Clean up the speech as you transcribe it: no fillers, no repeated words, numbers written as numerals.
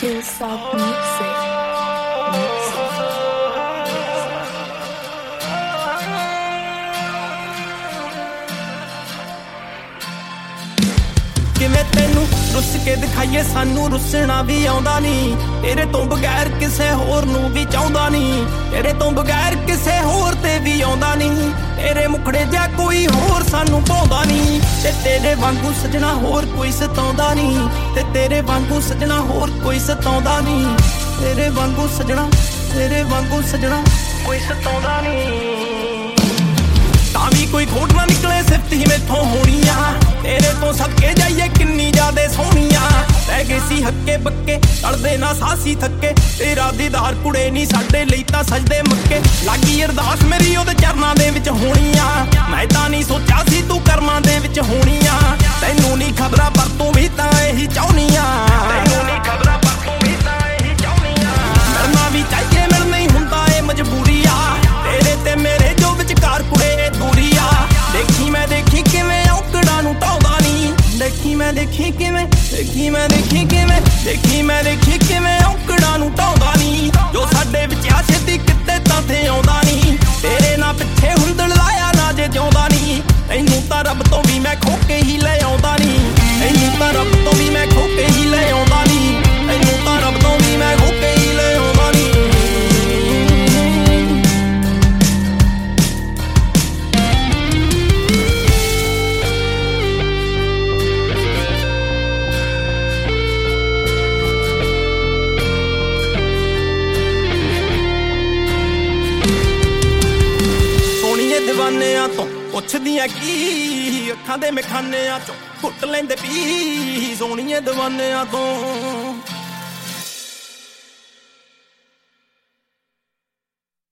Hillsop Music. ਕਿਵੇਂ ਤੈਨੂੰ ਰੁੱਸ ਕੇ ਦਿਖਾਈਏ, ਸਾਨੂੰ ਰੁੱਸਣਾ ਵੀ ਆਉਂਦਾ ਨਹੀਂ। ਤੇਰੇ ਤੋਂ ਬਗੈਰ ਕਿਸੇ ਹੋਰ ਨੂੰ ਵੀ ਚਾਹੁੰਦਾ ਨਹੀਂ। ਤੇਰੇ ਤੋਂ ਬਗੈਰ ਕਿਸੇ ਹੋਰ ਤੇ ਵੀ ਆਉਂਦਾ ਨਹੀਂ। ਤੇਰੇ ਮੁਖੜੇ ਜਿਹਾ ਕੋਈ ਹੋਰ ਸਾਨੂੰ ਭਾਉਂਦਾ ਨਹੀਂ। ਤੇ ਤੇਰੇ ਵਾਂਗੂ ਸਜਣਾ ਹੋਰ ਕੋਈ ਸਤਾਉਂਦਾ ਨਹੀਂ। ਤੇ ਤੇਰੇ ਵਾਂਗੂ ਸਜਣਾ ਹੋਰ ਕੋਈ ਸਤਾਉਂਦਾ ਨਹੀਂ। ਤੇਰੇ ਵਾਂਗੂ ਸਜਣਾ, ਤੇਰੇ ਵਾਂਗੂ ਸਜਣਾ ਕੋਈ ਸਤਾਉਂਦਾ ਨਹੀਂ। ਤਾਂ ਵੀ ਕੋਈ ਖੋਟ ਨਾ ਨਿਕਲੇ, ਸਿਫਤ ਹੀ ਮੈਥੋਂ ਹੋਣੀ ਆ। ਤੇਰੇ ਤੋਂ ਸਦਕੇ ਜਾਈਏ ਕਿੰਨੀ ਜ਼ਿਆਦੇ ਸੋਹਣੀਆਂ। ਰਹਿ ਗਏ ਸੀ ਹੱਕੇ ਬੱਕੇ, ਟਲਦੇ ਨਾ ਸਾਸੀ ਥੱਕੇ। ਤੇਰਾ ਦੀਦਾਰ ਕੁੜੇ ਨਹੀਂ ਸਾਡੇ ਲਈ ਤਾਂ ਸਜਦੇ ਮੱਕੇ। ਲੱਗੀ ਅਰਦਾਸ ਮੇਰੀ ਉਹਦੇ ਚਰਨਾਂ ਦੇ ਵਿੱਚ ਹੋਣੀ ਆ। ਮੈਂ ਤਾਂ ਨਹੀਂ ਸੋਚਿਆ ਸੀ ਤੂੰ ਕਰਮਾਂ ਦੇ ਵਿੱਚ ਹੋਣੀ ਆ। ਤੈਨੂੰ ਨਹੀਂ ਖਬਰਾਂ ਪਰ ਤੂੰ ਵੀ ਤਾਂ ਇਹੀ ਚਾਹੁੰਦੀ ਆ। ਤੈਨੂੰ ਨਹੀਂ ਖਬਰਾਂ ਪਰ ਤੂੰ ਵੀ ਤਾਂ ਇਹੀ ਚਾਹੁੰਦੀ ਆ। ਮਰਨਾ ਵੀ ਚਾਹੀਏ, ਮਿਲ ਨਹੀਂ ਹੁੰਦਾ ਇਹ ਮਜਬੂਰੀ ਆ। ਤੇਰੇ ਤੇ ਮੇਰੇ ਜੋ ਵਿਚਕਾਰ ਕੁੜੇ ਦੂਰੀ ਆ। ਦੇਖੀ ਮੈਂ ਦੇਖੀ ਕਿਵੇਂ ਔਕੜਾਂ ਨੂੰ ਢਾਉਂਦਾ ਨਹੀਂ। ਦੇਖੀ ਮੈਂ ਦੇਖੀ ਕਿਵੇਂ, ਦੇਖੀ ਮੈਂ ਦੇਖੀ ਕਿਵੇਂ, ਦੇਖੀ ਮੈਂ ਦੇਖੀ ਕਿਵੇਂ ਔਕੜਾਂ ਨੂੰ ਢਾਉਂਦਾ ਨਹੀਂ। ਜੋ ਸਾਡੇ ਵਿੱਚ ਆ ਛੇਤੀ ਕਿਤੇ ਤਾਂ ਤੇ ਆਉਂਦਾ ਨਹੀਂ। ਤੇਰੇ ਨਾਲ ਪਿੱਛੇ ਹੁੰਦੜ ਲਾਇਆ ਨਾ ਜੇ ਜਿਉਂਦਾ ਨਹੀਂ। ਤੈਨੂੰ ਤਾਂ ਰੱਬ ਤੋਂ ਵੀ ਮੈਂ ਖੋ ਕੇ ਹੀ ਲੈ ਆਉਂਦਾ ਨਹੀਂ। ਤੈਨੂੰ ਤਾਂ ਰੱਬ ਤੋਂ ਵੀ ਮੈਂ ਖੋ ਕੇ ਹੀ ਲੈ ਆਉਂਦਾ ਨਹੀਂ। ਤੈਨੂੰ ਤਾਂ ਰੱਬ ਤੋਂ ਵੀ ਮੈਂ ਖੋ ਕੇ ਹੀ ਲੈ ਆਉਂਦਾ ਨਹੀਂ। ਦੀਵਾਨਿਆਂ ਤੋਂ ਪੁੱਛਦੀਆਂ ਕੀ, ਅੱਖਾਂ ਦੇ ਮਖਾਨਿਆਂ ਚੋਂ ਘੁੱਟ ਲੈਂਦੇ ਪੀ। ਸੋਹਣੀਏ ਦੀਵਾਨਿਆਂ ਤੋਂ